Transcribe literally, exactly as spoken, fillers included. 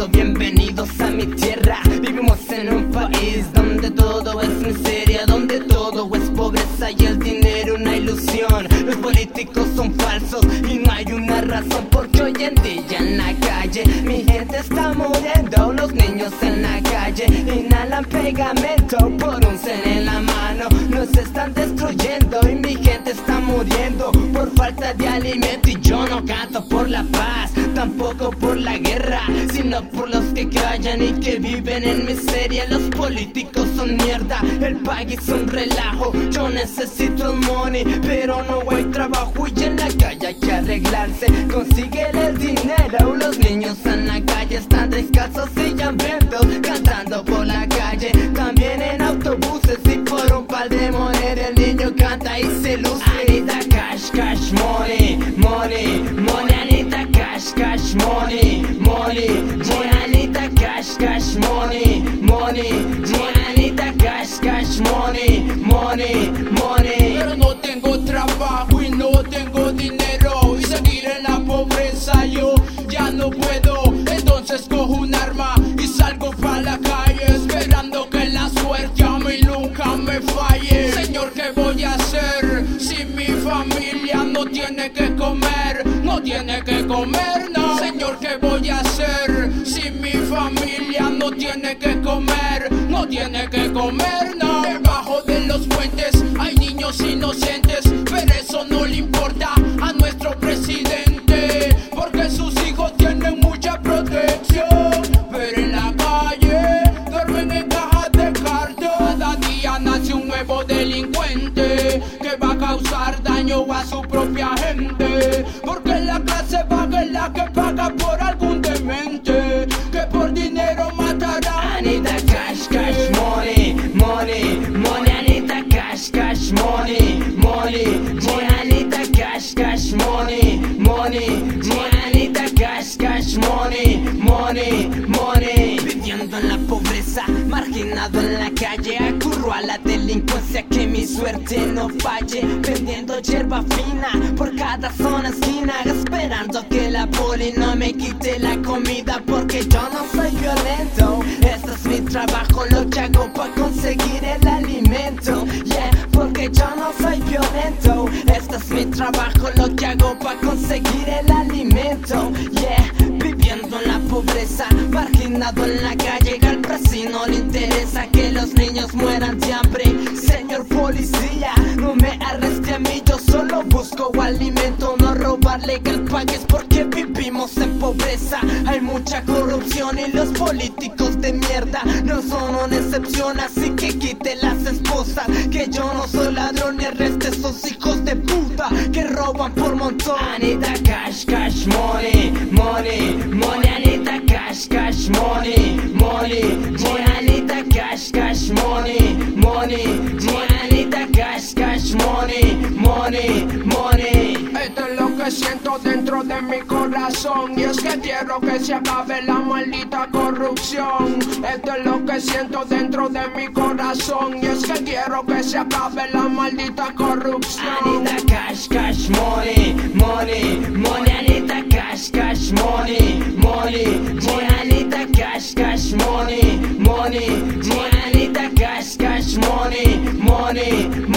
bienvenidos a mi tierra. Vivimos en un país donde todo es miseria, donde todo es pobreza y el dinero una ilusión. Los políticos son falsos y no hay una razón, porque hoy en día en la calle mi gente está muriendo. Los niños en la calle inhalan pegamento por un cel en la mano. Nos están destruyendo y mi gente está muriendo por falta de alimento. Y yo no canto por la paz, tampoco por la guerra, sino por los que callan y que viven en miseria. Los políticos son mierda, el país es un relajo. Yo necesito el money, pero no hay trabajo y en la calle hay que arreglarse. Consigue el dinero, los niños en la calle están descalzos y hambrientos, cantando por la calle, también en autobuses. Y por un par de monedas el niño canta y se luce. Anita cash, cash, money, money, money. Anita cash, cash, money, money, money. Anita cash, cash, money, money, money. Anita cash, cash, money, money, money. Pero no tengo trabajo y no tengo dinero, y seguir en la pobreza yo ya no puedo. Entonces cojo un arma y salgo pa' la calle, esperando que la suerte a mí nunca me falle. Señor, ¿qué voy a hacer si mi familia no tiene que comer? No tiene que comer, no. Señor, ¿qué voy a hacer si mi familia no tiene que comer? No tiene que comer, no. Debajo de los puentes hay niños inocentes, pero eso no le importa a nuestro presidente, porque sus hijos tienen mucha protección. Pero en la calle duermen en cajas de cartón. Cada día nace un nuevo delincuente que va a causar daño a su propia gente, porque la clase baja es la que paga por algún demente que por dinero matará. Anita cash, cash, money, money, money. Anita cash, cash, money, money, money. Anita cash, cash, money, money, money. Anita cash, cash, money, money, money. Viviendo en la pobreza, marginado en la calle, acurro a la delincuencia, que mi suerte no falle. Vendiendo hierba fina por cada zona esquina, esperando que la poli no me quite la comida, porque yo no soy violento. Este es mi trabajo, lo que hago para conseguir el alimento. Yeah, porque yo no soy violento. Este es mi trabajo, lo que hago para conseguir el alimento. Yeah, viviendo en la pobreza, marginado en la calle, al presi no le interesa que los niños mueran de hambre. Señor policía, no me arreste a mí, yo solo busco alimento, no robarle que el país, porque vivimos en pobreza. Hay mucha corrupción y los políticos de mierda no son una excepción, así que quite las esposas, que yo no soy ladrón y arreste esos hijos de puta que roban por montón. Anita cash, cash, money, money, money. Anita cash, cash, money, money, money. Anita cash, cash, money, money, money. Anita cash, cash, money, money, money. Esto es lo que siento dentro de mi corazón, y es que quiero que se acabe la maldita corrupción. Esto es lo que siento dentro de mi corazón, y es que quiero que se acabe la maldita corrupción. Anita cash, cash, money, money, money. Anita cash, cash, money, money, money. Anita cash, cash, money, money, money. Anita cash, cash, money, money,